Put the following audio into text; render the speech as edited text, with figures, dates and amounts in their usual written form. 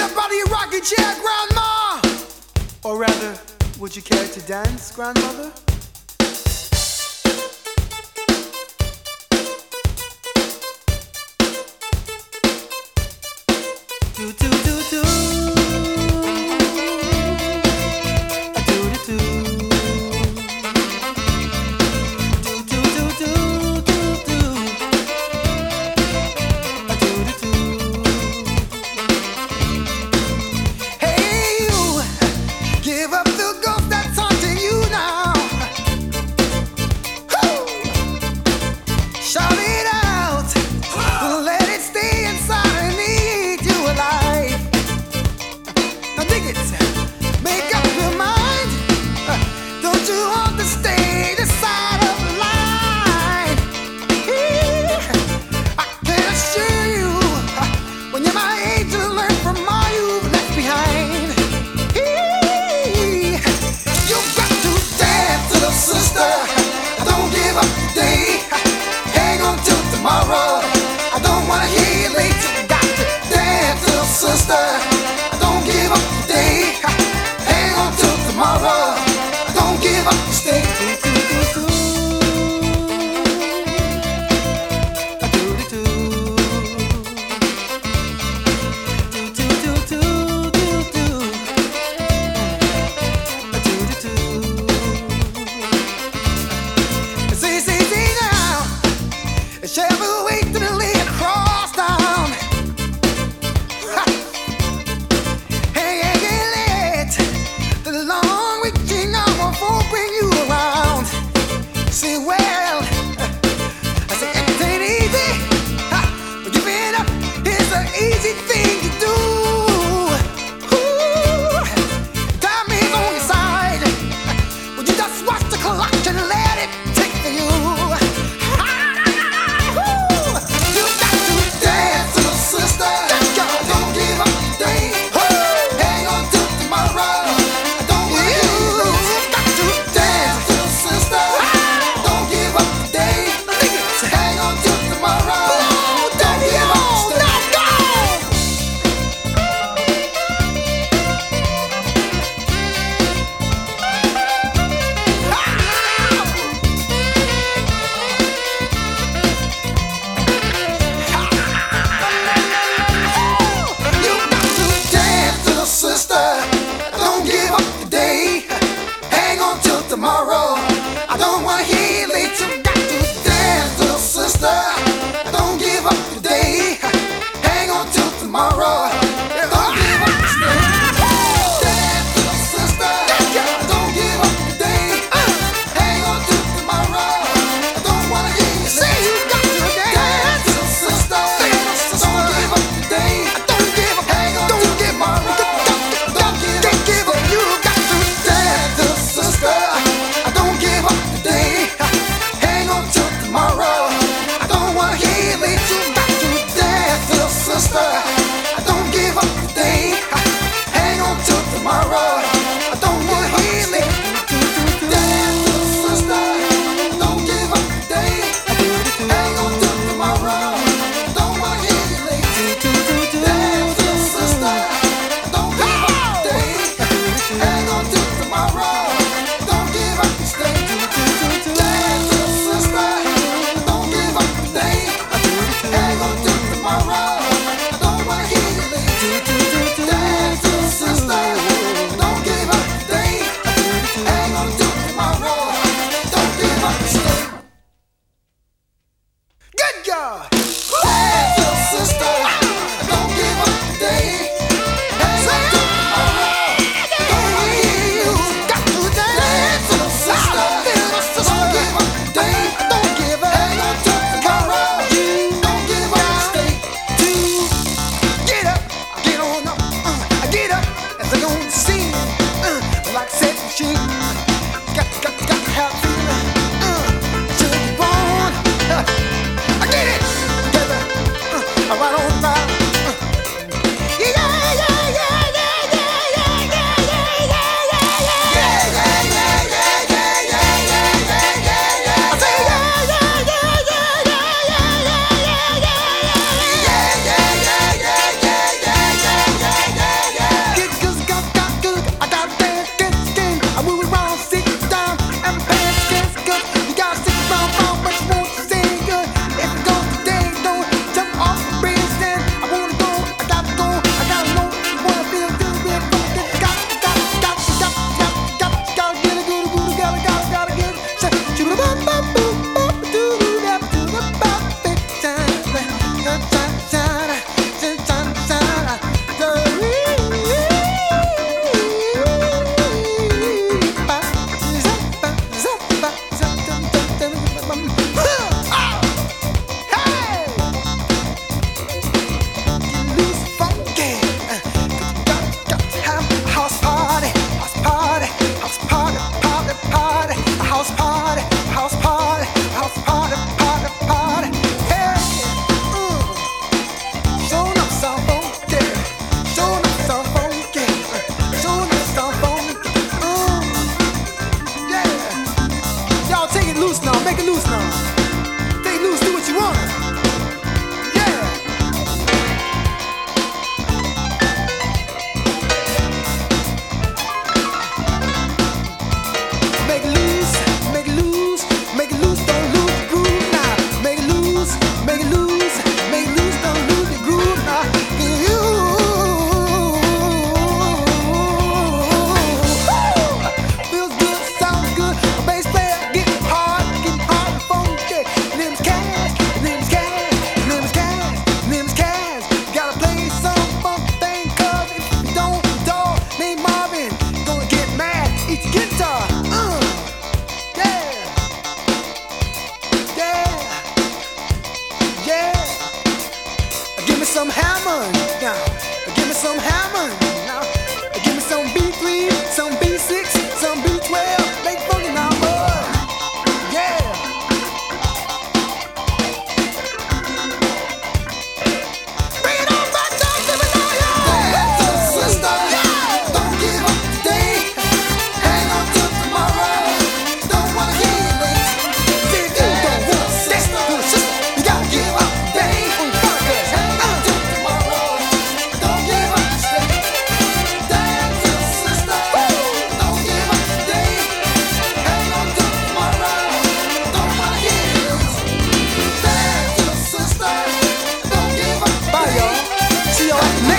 chair, Grandma? Or rather, would you care to dance, Grandmother? Do do do do. Right on. some Hammond now. Give me some Hammond now. Give me some B3, some B6, some B12. Make funky now, boy. Yeah. Bring it on back down to the dance, sister. Yeah. Don't give up today. Hang on till tomorrow. Don't wanna hear you late. If you don't want to dance, sister, you gotta give up today. Hang on till tomorrow. Don't give up today. Dance, sister. Don't give up today. Hang on till tomorrow. Don't wanna hear you late. Dance, sister. Don't give up today. Bye, y'all. See y'all.